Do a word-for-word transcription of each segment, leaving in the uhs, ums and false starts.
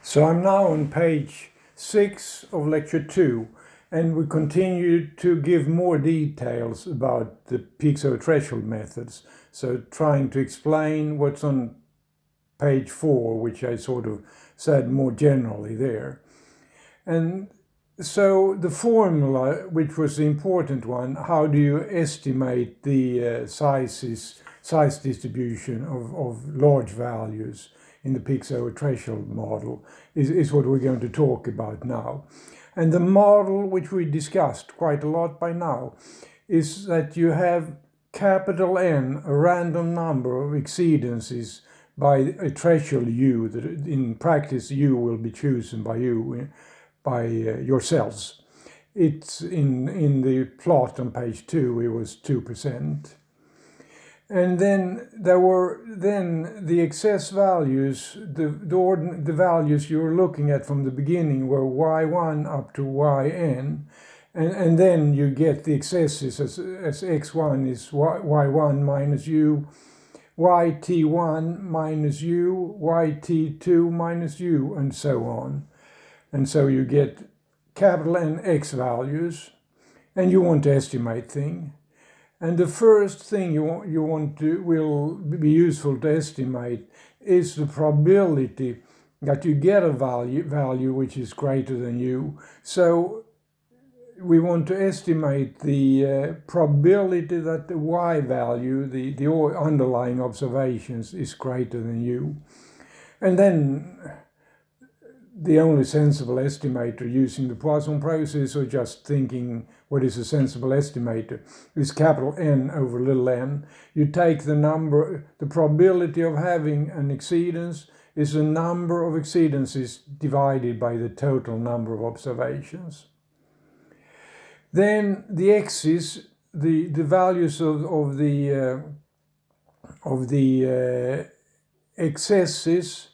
So I'm now on page six of lecture two, and we continue to give more details about the Peaks-over threshold methods. So trying to explain what's on page four, which I sort of said more generally there. And so the formula, which was the important one, how do you estimate the uh, sizes, size distribution of, of large values in the Peaks-over threshold model, is, is what we're going to talk about now. And the model, which we discussed quite a lot by now, is that you have capital N, a random number of exceedances by a threshold U, that in practice U will be chosen by you, by uh, yourselves. It's in, in the plot on page two, it was two percent. And then there were then the excess values, the, the, ordin the values you were looking at from the beginning were y one up to yn. And, and then you get the excesses as, as x one is y, y1 minus u, y t one minus u, y t two minus u, and so on. And so you get capital N x values, and you want to estimate things. And the first thing you want, you want to will be useful to estimate is the probability that you get a value value which is greater than u. So we want to estimate the uh, probability that the y value, the, the underlying observations, is greater than u. And then the only sensible estimator using the Poisson process, or just thinking what is a sensible estimator, is capital N over little n. You take the number, the probability of having an exceedance is the number of exceedances divided by the total number of observations. Then the x's, the, the values of, of the, uh, of the uh, excesses,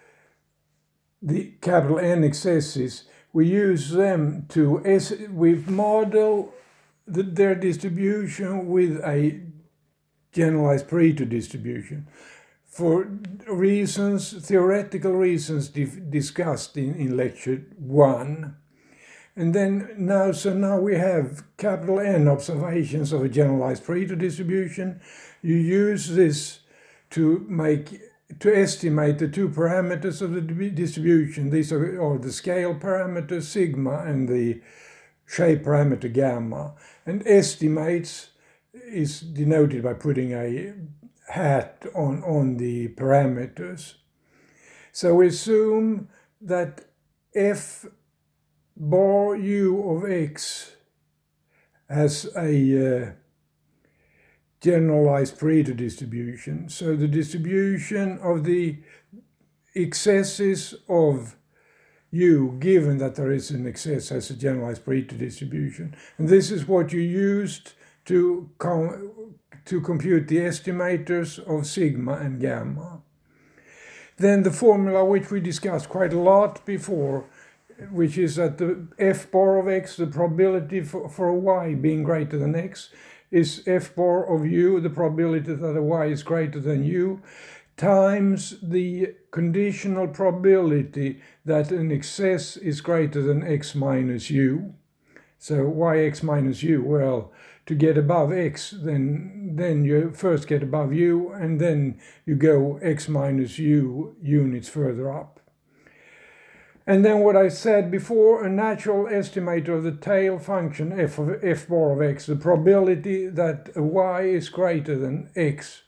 the capital N excesses, we use them to, we model the, their distribution with a generalized Pareto distribution for reasons, theoretical reasons discussed in, in lecture one. And then now, so now we have capital N observations of a generalized Pareto distribution. You use this to make to estimate the two parameters of the distribution. These are, are the scale parameter sigma and the shape parameter gamma. And estimates is denoted by putting a hat on, on the parameters. So we assume that f bar u of x has a uh, generalized Pareto distribution. So the distribution of the excesses of u, given that there is an excess, has a generalized Pareto distribution. And this is what you used to, com to compute the estimators of sigma and gamma. Then the formula which we discussed quite a lot before, which is that the f bar of x, the probability for, for a y being greater than x, is f bar of u, the probability that a y is greater than u, times the conditional probability that an excess is greater than x minus u. So yx minus u, well, to get above x, then, then you first get above u, and then you go x minus u units further up. And then what I said before, a natural estimator of the tail function f of f bar of x, the probability that a y is greater than x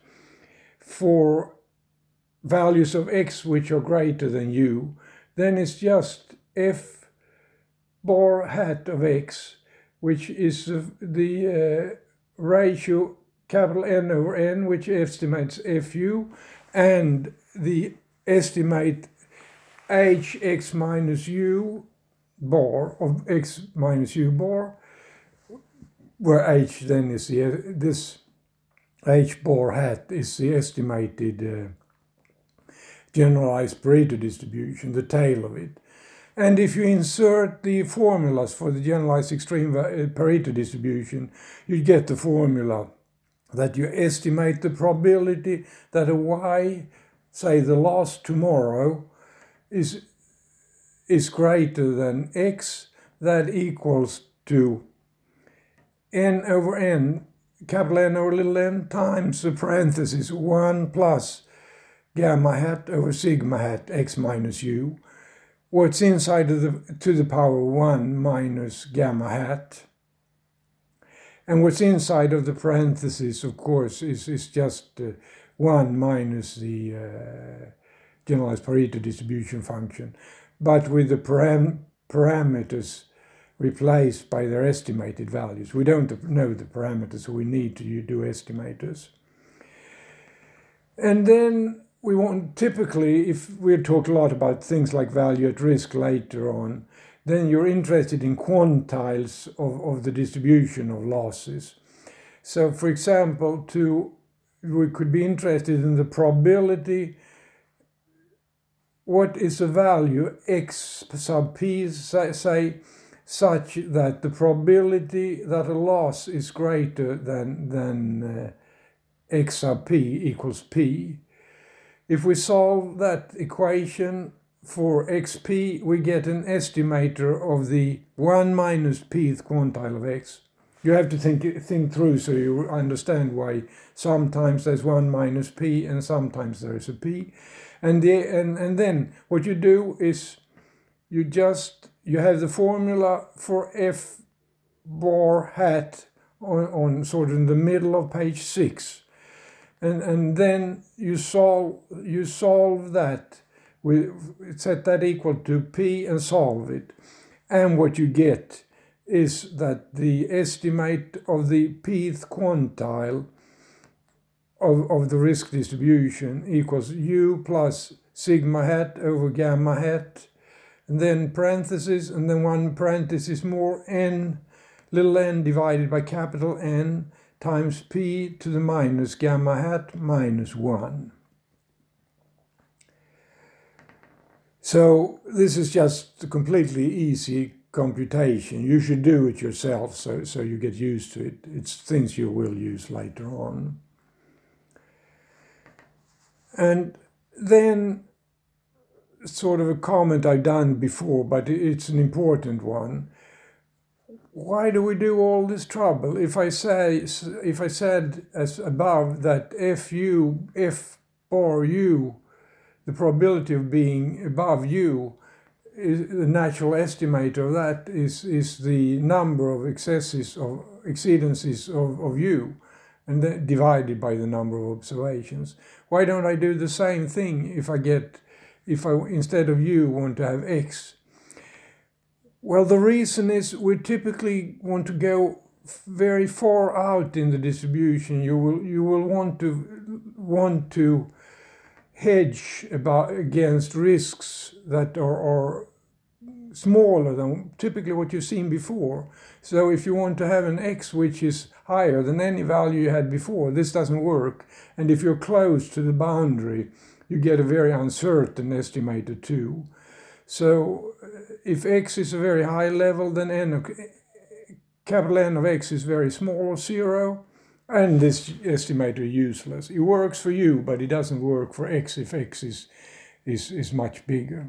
for values of x which are greater than u, then it's just f bar hat of x, which is the, the uh, ratio capital N over n, which estimates fu, and the estimate hx minus u bar of x minus u bar, where h then is the, this h bar hat is the estimated uh, generalized Pareto distribution, the tail of it. And if you insert the formulas for the generalized extreme Pareto distribution, you get the formula that you estimate the probability that a y, say the last tomorrow, is is greater than x, that equals to n over n, capital N over little n, times the parenthesis one plus gamma hat over sigma hat x minus u. What's inside of the to the power one minus gamma hat. And what's inside of the parenthesis, of course, is, is just uh, one minus the uh, generalized Pareto distribution function, but with the param parameters replaced by their estimated values. We don't know the parameters, so we need to do estimators. And then we want, typically, if we talk a lot about things like value at risk later on, then you're interested in quantiles of, of the distribution of losses. So, for example, to we could be interested in the probability. What is the value x sub p, say, say such that the probability that a loss is greater than, than uh, x sub p equals p. If we solve that equation for xp, we get an estimator of the one minus pth quantile of x. You have to think, think through so you understand why sometimes there's one minus p and sometimes there's a p. And, the, and, and then what you do is you just, you have the formula for f bar hat on, on sort of in the middle of page six. And, and then you solve, you solve that, with, set that equal to p and solve it. And what you get is that the estimate of the pth quantile of, of the risk distribution equals u plus sigma hat over gamma hat, and then parentheses, and then one parenthesis more, n, little n divided by capital N, times p to the minus gamma hat minus one. So this is just a completely easy computation. You should do it yourself so, so you get used to it. It's things you will use later on. And then sort of a comment I've done before, but it's an important one. Why do we do all this trouble? If I say, if I said as above that f u, f bar u, the probability of being above u, is the natural estimator of that is is the number of excesses of exceedances of, of u, and then divided by the number of observations. Why don't I do the same thing if I get, if I instead of u want to have x? Well, the reason is we typically want to go very far out in the distribution. You will you will want to want to hedge about against risks that are, are smaller than typically what you've seen before. So if you want to have an x which is higher than any value you had before, this doesn't work. And if you're close to the boundary, you get a very uncertain estimator too. So if x is a very high level, then n of, capital N of x is very small, or zero, and this estimator is useless. It works for u, but it doesn't work for x if x is, is, is much bigger.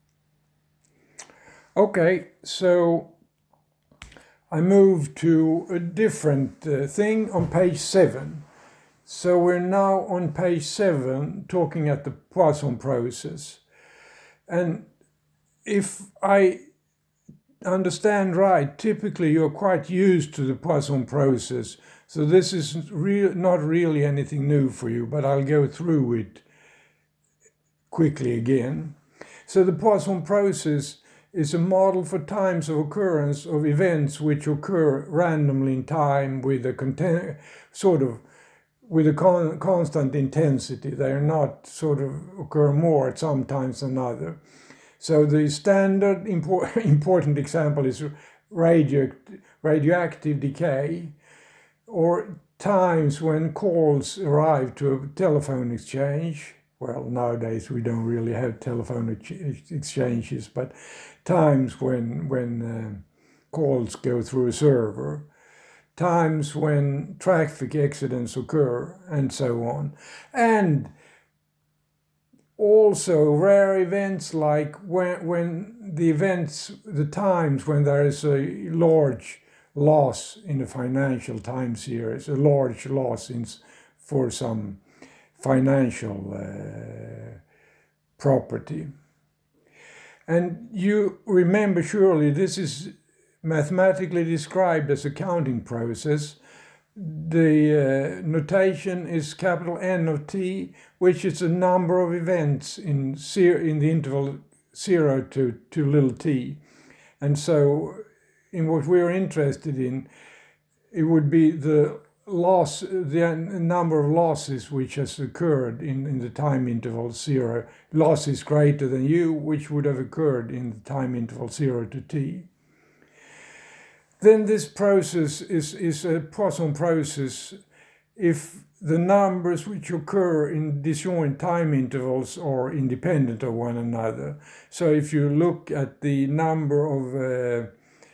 Okay, so I move to a different uh, thing on page seven. So we're now on page seven talking at the Poisson process. And if I understand right, typically you're quite used to the Poisson process. So this is real, not really anything new for you, but I'll go through it quickly again. So the Poisson process is a model for times of occurrence of events which occur randomly in time with a content, sort of with a con constant intensity. They are not sort of occur more at some times than other. So the standard impor important example is radio radioactive decay, or times when calls arrive to a telephone exchange. Well, nowadays we don't really have telephone ex exchanges, but times when, when uh, calls go through a server, times when traffic accidents occur, and so on. And also rare events like when, when the events, the times when there is a large loss in the financial time series, a large loss in, for some financial uh, property. And you remember surely this is mathematically described as a counting process. The uh, notation is capital N of t, which is a number of events in, in the interval zero to, to little t. And so in what we're interested in, it would be the loss, the number of losses which has occurred in, in the time interval zero. Loss is greater than u, which would have occurred in the time interval zero to t. Then this process is, is a Poisson process if the numbers which occur in disjoint time intervals are independent of one another. So if you look at the number of uh,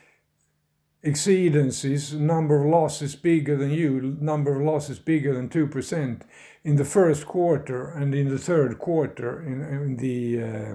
exceedances, number of losses bigger than u, number of losses bigger than two percent in the first quarter and in the third quarter in, in the, uh,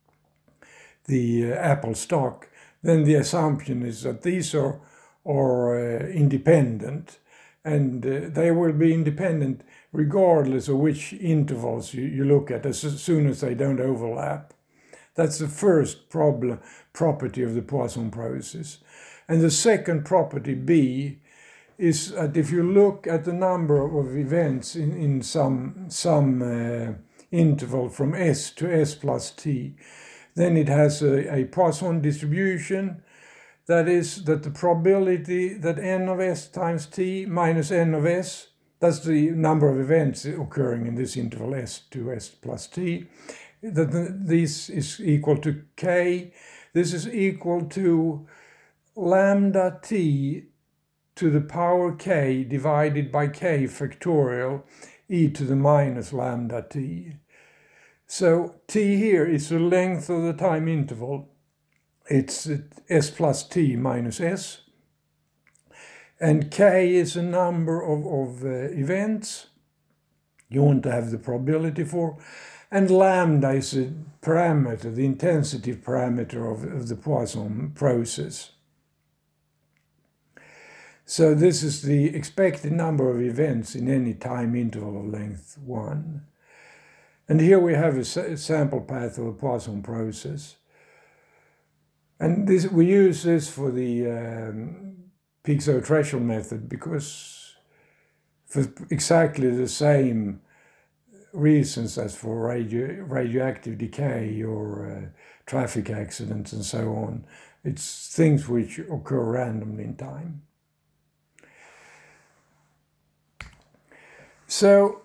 the uh, Apple stock, then the assumption is that these are, are uh, independent, and uh, they will be independent regardless of which intervals you, you look at, as soon as they don't overlap. That's the first problem, property of the Poisson process. And the second property, B, is that if you look at the number of events in, in some, some uh, interval from S to S plus t, then it has a, a Poisson distribution. That is that the probability that n of s times t minus n of s, that's the number of events occurring in this interval S to S plus t, that this is equal to k. This is equal to lambda t to the power k divided by k factorial e to the minus lambda t. So t here is the length of the time interval. It's s plus t minus s. And k is a number of, of uh, events you want to have the probability for. And lambda is a parameter, the intensity parameter of, of the Poisson process. So this is the expected number of events in any time interval of length one. And here we have a sample path of a Poisson process. And this, we use this for the um, Peak-Zero threshold method because for exactly the same reasons as for radio, radioactive decay or uh, traffic accidents and so on. It's things which occur randomly in time. So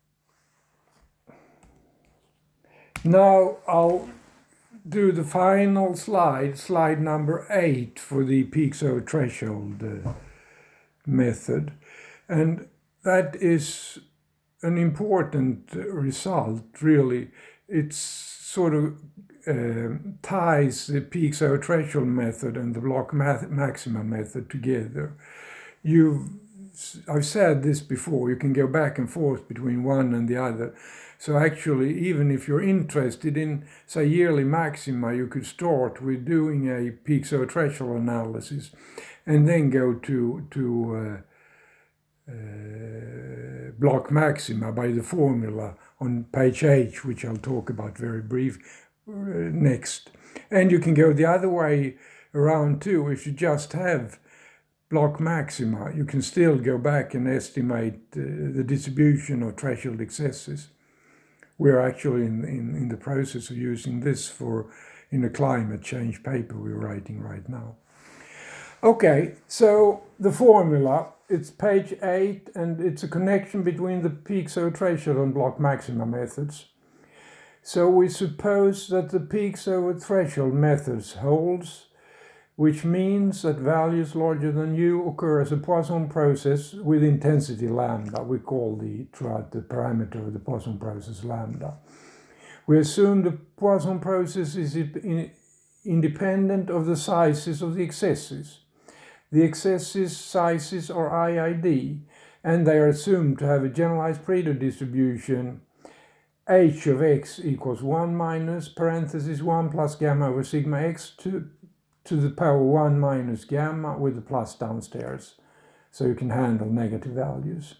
now I'll do the final slide, slide number eight for the Peak-Zero threshold uh, method. And that is an important result, really. It sort of uh, ties the Peak-Zero threshold method and the block maxima method together. You've I've said this before, you can go back and forth between one and the other. So actually, even if you're interested in, say, yearly maxima, you could start with doing a Peak-Zero threshold analysis and then go to, to uh, uh, block maxima by the formula on page H, which I'll talk about very brief uh, next. And you can go the other way around too. If you just have block maxima, you can still go back and estimate uh, the distribution of threshold excesses. We're actually in, in, in the process of using this for in a climate change paper we're writing right now. Okay, so the formula, it's page eight, and it's a connection between the Peak-Zero threshold and block maxima methods. So we suppose that the Peak-Zero threshold methods holds, which means that values larger than u occur as a Poisson process with intensity lambda. We call the throughout the parameter of the Poisson process lambda. We assume the Poisson process is in, independent of the sizes of the excesses. The excesses sizes are I I D, and they are assumed to have a generalized Pareto distribution h of x equals one minus parenthesis one plus gamma over sigma x to, to the power one minus gamma with the plus downstairs. So you can handle negative values.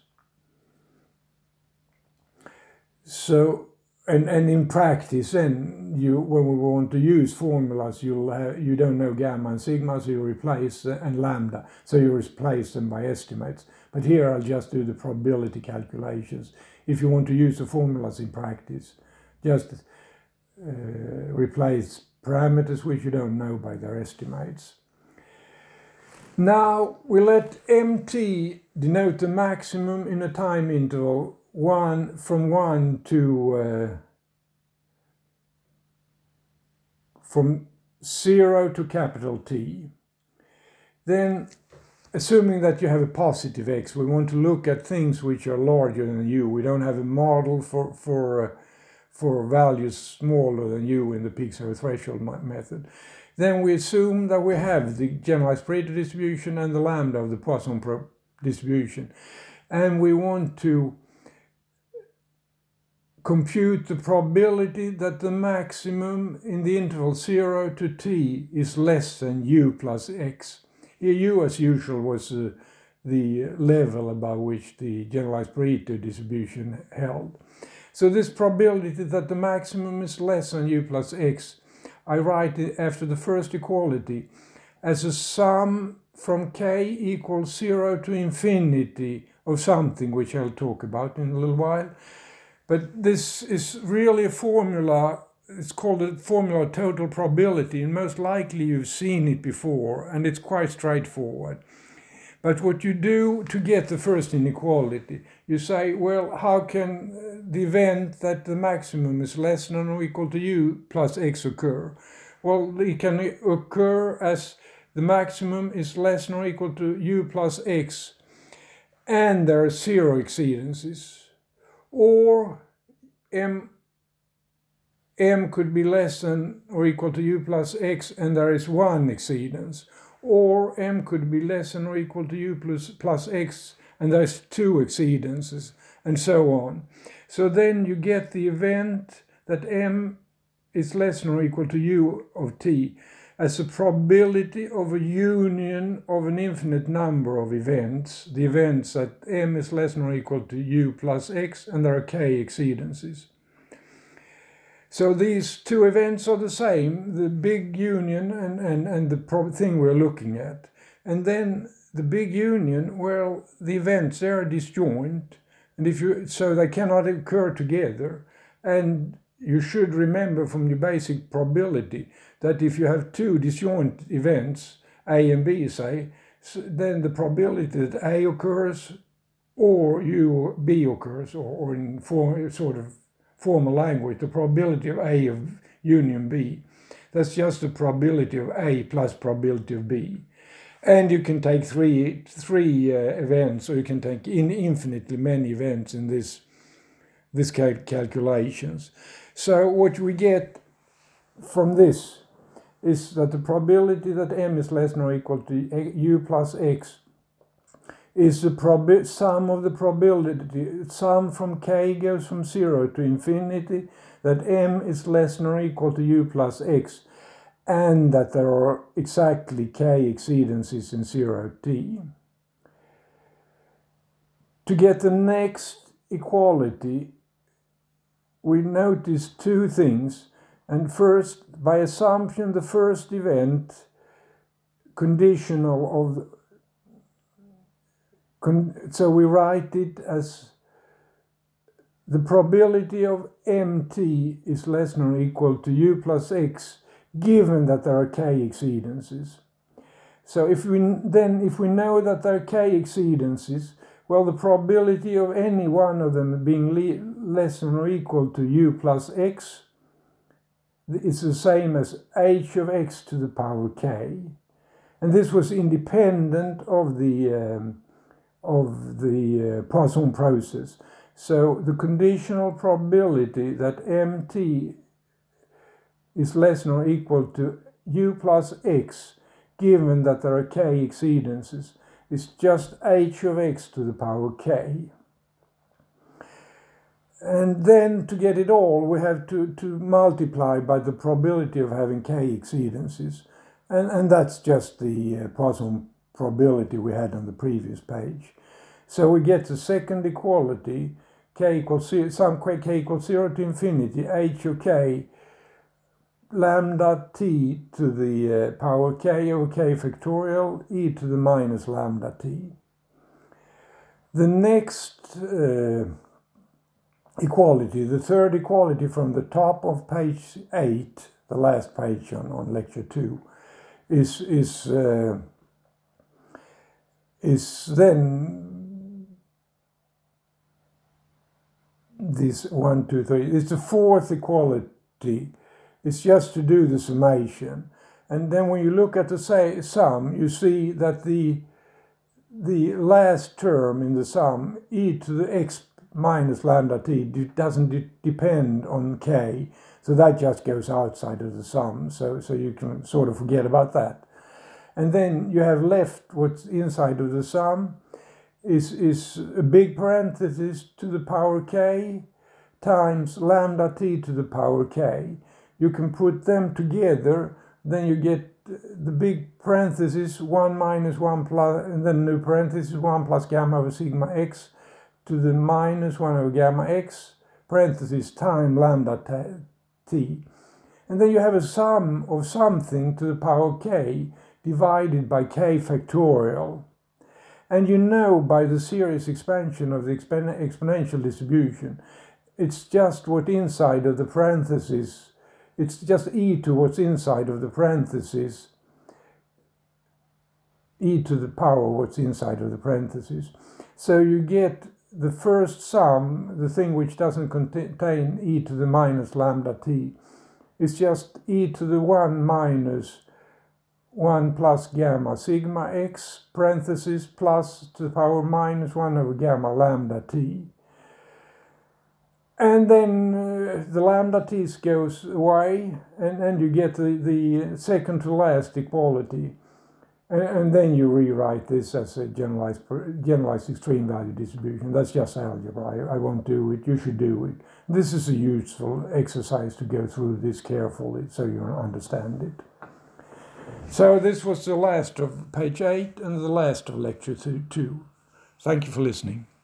So, and, and in practice then, you, when we want to use formulas, you'll have, you don't know gamma and sigma, so you replace, uh, and lambda, so you replace them by estimates. But here I'll just do the probability calculations. If you want to use the formulas in practice, just uh, replace parameters which you don't know by their estimates. Now we let mt denote the maximum in a time interval one from one to uh, from zero to capital T. Then, assuming that you have a positive x, we want to look at things which are larger than u. We don't have a model for for uh, for values smaller than u in the Peaks-Over threshold method. Then we assume that we have the generalized Pareto distribution and the lambda of the Poisson distribution, and we want to compute the probability that the maximum in the interval zero to t is less than u plus x. Here u, as usual, was uh, the level above which the generalized Pareto distribution held. So this probability that the maximum is less than u plus x, I write it after the first equality as a sum from k equals zero to infinity of something, which I'll talk about in a little while. But this is really a formula, it's called a formula of total probability, and most likely you've seen it before, and it's quite straightforward. But what you do to get the first inequality, you say, well, how can the event that the maximum is less than or equal to u plus x occur? Well, it can occur as the maximum is less than or equal to u plus x, and there are zero exceedances. Or m, m could be less than or equal to u plus x and there is one exceedance. Or m could be less than or equal to u plus, plus x and there's two exceedances, and so on. So then you get the event that m is less than or equal to u of t as a probability of a union of an infinite number of events, the events that m is less than or equal to u plus x and there are k exceedances. So these two events are the same, the big union and, and, and the thing we're looking at. And then the big union, well, the events, they are disjoint, and if you so they cannot occur together. And you should remember from your basic probability that if you have two disjoint events, A and B, say, then the probability that A occurs or U, B occurs, or, or in form, sort of formal language, the probability of A of union B, that's just the probability of A plus probability of B. And you can take three, three uh, events, or you can take in infinitely many events in this, this cal calculations. So what we get from this is that the probability that m is less than or equal to u plus x is the sum of the probability, sum from k goes from zero to infinity, that m is less than or equal to u plus x, and that there are exactly k exceedances in zero t. To get the next equality, we notice two things. And first, by assumption, the first event, conditional of, con, so we write it as the probability of mt is less than or equal to u plus x, given that there are k exceedances. So if we then, if we know that there are k exceedances, well, the probability of any one of them being less than or equal to u plus x is the same as h of x to the power k. And this was independent of the, um, of the uh, Poisson process. So the conditional probability that mt is less than or equal to u plus x, given that there are k exceedances, is just h of x to the power k. And then to get it all, we have to, to multiply by the probability of having k exceedances. And, and that's just the uh, Poisson probability we had on the previous page. So we get the second equality, k equals zero, sum k equals zero to infinity, h of k, lambda t to the uh, power k over k factorial, e to the minus lambda t. The next uh, equality, the third equality from the top of page eight, the last page on, on lecture two, is, is, uh, is then this one, two, three. It's the fourth equality. It's just to do the summation. And then when you look at the say, sum, you see that the, the last term in the sum, e to the x minus lambda t, doesn't de depend on k. So that just goes outside of the sum. So, so you can sort of forget about that. And then you have left what's inside of the sum is, is a big parenthesis to the power k times lambda t to the power k. You can put them together, then you get the big parenthesis one minus one plus, and then new parenthesis one plus gamma over sigma x to the minus one over gamma x, parenthesis time lambda t. And then you have a sum of something to the power k divided by k factorial. And you know by the series expansion of the expon exponential distribution, it's just what inside of the parenthesis, it's just e to what's inside of the parenthesis, e to the power what's inside of the parenthesis. So you get the first sum, the thing which doesn't contain e to the minus lambda t, is just e to the one minus one plus gamma sigma x, parenthesis, plus to the power minus one over gamma lambda t. And then uh, the lambda t goes away, and, and you get the, the second to last equality. And, and then you rewrite this as a generalized, generalized extreme value distribution. That's just algebra. I, I won't do it. You should do it. This is a useful exercise to go through this carefully so you understand it. So this was the last of page eight and the last of lecture two. Thank you for listening.